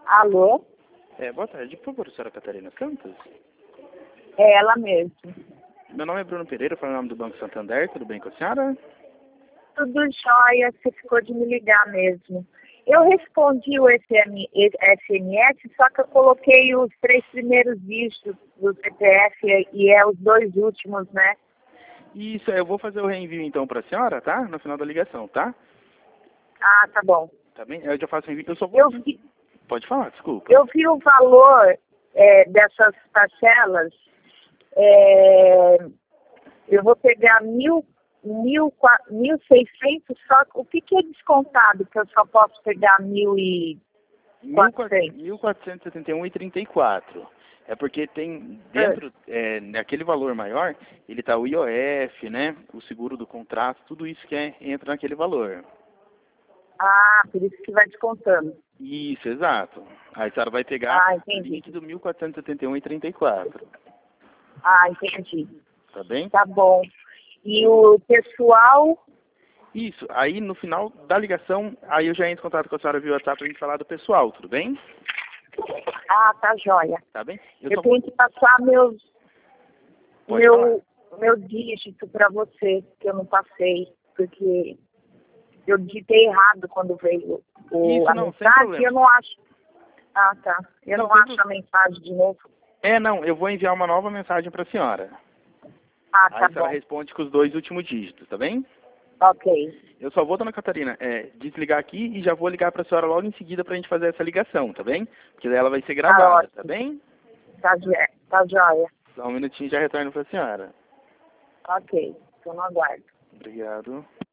Alô? Boa tarde, por favor, senhora Catarina Santos? É ela mesmo. Meu nome é Bruno Pereira, falo em nome do Banco Santander, tudo bem com a senhora? Tudo jóia, você ficou de me ligar mesmo. Eu respondi o SMS, só que eu coloquei os 3 primeiros dígitos do CPF e os 2 últimos, né? Isso, eu vou fazer o reenvio então para a senhora, tá? No final da ligação, tá? Ah, tá bom. Tá bem? Eu já faço o envio, eu só vou... Eu vi, Pode falar, desculpa. eu vi o valor dessas parcelas. Eu vou pegar 1.600, só o que é descontado, que eu só posso pegar 1.400? 1.471,34. É porque tem dentro, naquele valor maior, ele tá o IOF, né? O seguro do contrato, tudo isso que entra naquele valor. Ah, por isso que vai descontando. Isso, exato. Aí a senhora vai pegar o Entendi. líquido 1.471,34. Ah, entendi. Tá bem? Tá bom. E o pessoal... Isso. Aí no final da ligação, aí eu já entro em contato com a senhora via WhatsApp pra gente falar do pessoal, tudo bem? Ah, tá jóia. Tá bem? Eu tenho que passar meu dígito para você, que eu não passei, porque eu digitei errado quando veio a Não, sem mensagem problema. e eu não acho. Ah, tá. Eu não acho a mensagem de novo. Não, eu vou enviar uma nova mensagem pra senhora. Ah, Aí tá a senhora bom. responde com os 2 últimos dígitos, tá bem? Ok. Eu só vou, dona Catarina, desligar aqui e já vou ligar pra senhora logo em seguida pra gente fazer essa ligação, tá bem? Porque daí ela vai ser gravada, tá bem? Tá jóia. Só um minutinho e já retorno pra senhora. Ok. Eu não aguardo. Obrigado.